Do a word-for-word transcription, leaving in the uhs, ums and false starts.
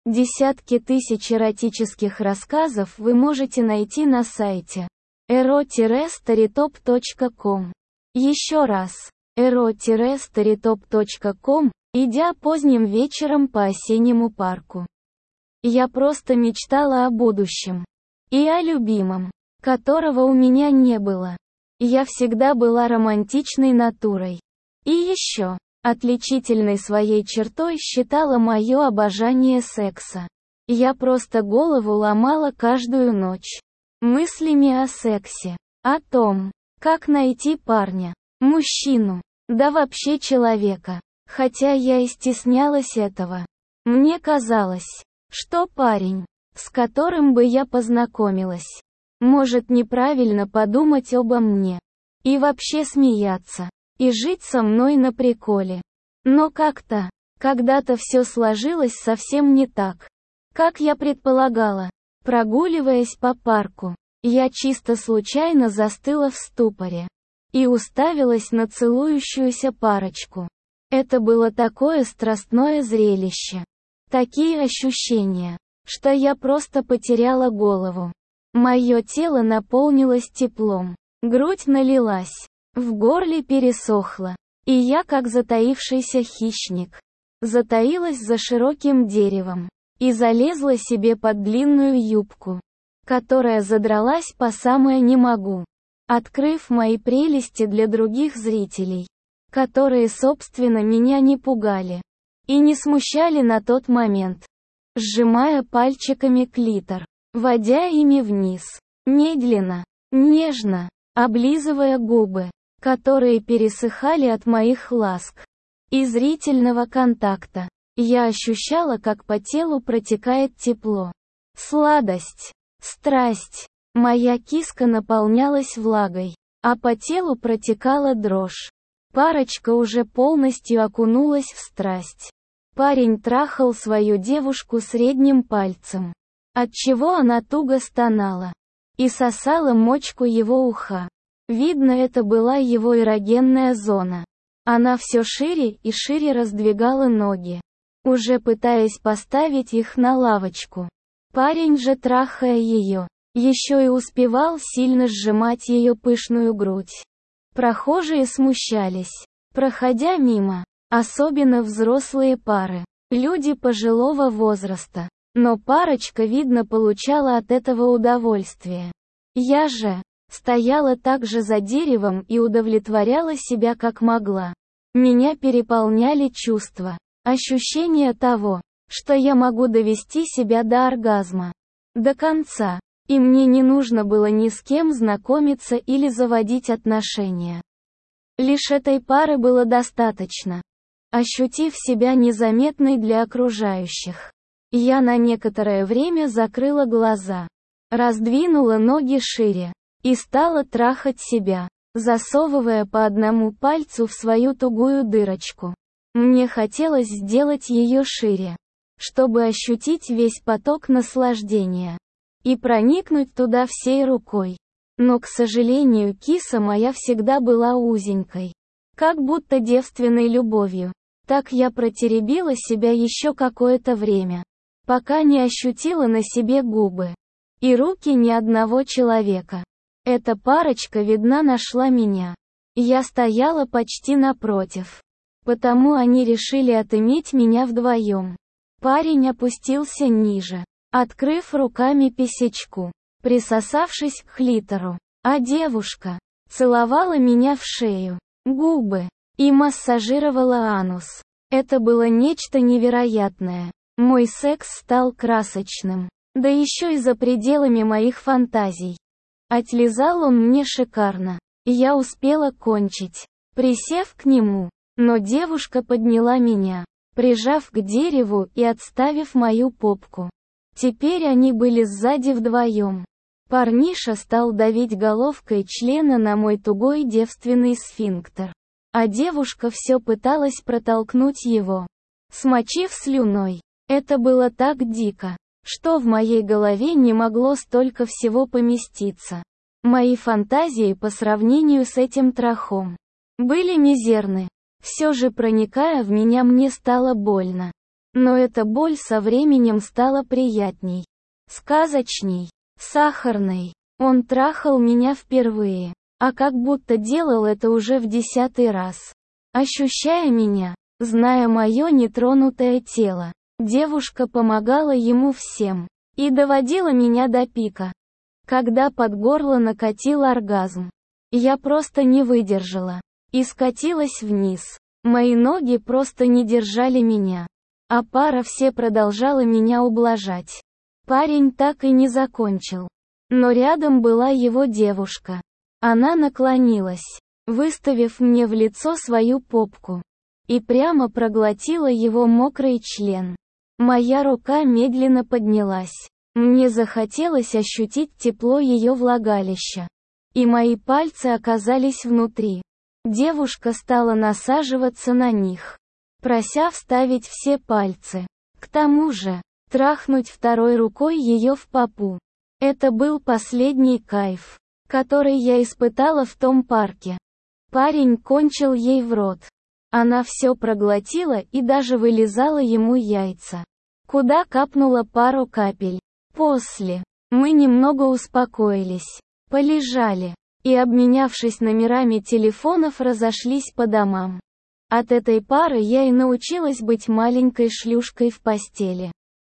Десятки тысяч эротических рассказов вы можете найти на сайте эро старитоп точка ком. Еще раз, эро старитоп точка ком, идя поздним вечером по осеннему парку. Я просто мечтала о будущем. И о любимом, которого у меня не было. Я всегда была романтичной натурой. И еще, отличительной своей чертой считала мое обожание секса. Я просто голову ломала каждую ночь. Мыслями о сексе. О том, как найти парня, мужчину, да вообще человека. Хотя я и стеснялась этого. Мне казалось, что парень, с которым бы я познакомилась, может неправильно подумать обо мне. И вообще смеяться. И жить со мной на приколе. Но как-то, когда-то все сложилось совсем не так, как я предполагала. Прогуливаясь по парку, я чисто случайно застыла в ступоре. И уставилась на целующуюся парочку. Это было такое страстное зрелище. Такие ощущения, что я просто потеряла голову. Мое тело наполнилось теплом. Грудь налилась. В горле пересохло. И я, как затаившийся хищник, затаилась за широким деревом. И залезла себе под длинную юбку, которая задралась по самое не могу, открыв мои прелести для других зрителей, которые, собственно, меня не пугали и не смущали на тот момент. Сжимая пальчиками клитор, водя ими вниз, медленно, нежно, облизывая губы, которые пересыхали от моих ласк и зрительного контакта, я ощущала, как по телу протекает тепло, сладость, страсть. Моя киска наполнялась влагой, а по телу протекала дрожь. Парочка уже полностью окунулась в страсть. Парень трахал свою девушку средним пальцем, отчего она туго стонала и сосала мочку его уха. Видно, это была его эрогенная зона. Она все шире и шире раздвигала ноги, уже пытаясь поставить их на лавочку. Парень же, трахая ее, еще и успевал сильно сжимать ее пышную грудь. Прохожие смущались, проходя мимо, особенно взрослые пары, люди пожилого возраста. Но парочка, видно, получала от этого удовольствие. Я же стояла также за деревом и удовлетворяла себя как могла. Меня переполняли чувства, ощущение того, что я могу довести себя до оргазма, до конца, и мне не нужно было ни с кем знакомиться или заводить отношения. Лишь этой пары было достаточно. Ощутив себя незаметной для окружающих, я на некоторое время закрыла глаза, раздвинула ноги шире и стала трахать себя, засовывая по одному пальцу в свою тугую дырочку. Мне хотелось сделать ее шире, чтобы ощутить весь поток наслаждения и проникнуть туда всей рукой. Но, к сожалению, киса моя всегда была узенькой, как будто девственной любовью. Так я протеребила себя еще какое-то время, пока не ощутила на себе губы и руки ни одного человека. Эта парочка, видно, нашла меня. Я стояла почти напротив, потому они решили отыметь меня вдвоем. Парень опустился ниже, открыв руками писечку, присосавшись к клитору, а девушка целовала меня в шею, губы и массажировала анус. Это было нечто невероятное. Мой секс стал красочным, да еще и за пределами моих фантазий. Отлизал он мне шикарно. Я успела кончить, присев к нему, но девушка подняла меня, прижав к дереву и отставив мою попку. Теперь они были сзади вдвоем. Парниша стал давить головкой члена на мой тугой девственный сфинктер, а девушка все пыталась протолкнуть его, смочив слюной. Это было так дико, что в моей голове не могло столько всего поместиться. Мои фантазии по сравнению с этим трахом были мизерны. Все же, проникая в меня, мне стало больно. Но эта боль со временем стала приятней, сказочней, сахарной. Он трахал меня впервые, а как будто делал это уже в десятый раз. Ощущая меня, зная мое нетронутое тело, девушка помогала ему всем и доводила меня до пика. Когда под горло накатил оргазм, я просто не выдержала и скатилась вниз. Мои ноги просто не держали меня, а пара все продолжала меня ублажать. Парень так и не закончил. Но рядом была его девушка. Она наклонилась, выставив мне в лицо свою попку, и прямо проглотила его мокрый член. Моя рука медленно поднялась. Мне захотелось ощутить тепло ее влагалища. И мои пальцы оказались внутри. Девушка стала насаживаться на них, прося вставить все пальцы. К тому же, трахнуть второй рукой ее в попу. Это был последний кайф, который я испытала в том парке. Парень кончил ей в рот. Она все проглотила и даже вылизала ему яйца, куда капнула пару капель. После мы немного успокоились, полежали и, обменявшись номерами телефонов, разошлись по домам. От этой пары я и научилась быть маленькой шлюшкой в постели.